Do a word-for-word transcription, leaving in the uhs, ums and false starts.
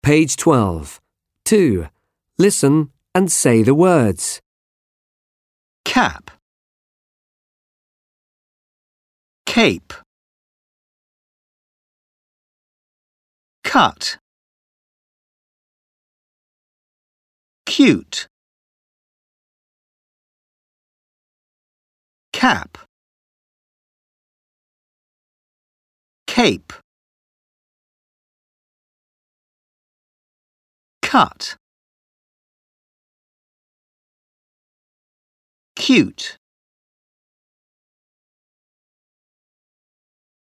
Page twelve. two. Listen and say the words. Cap, cape, cut, cute, cap, cape, cut, cute.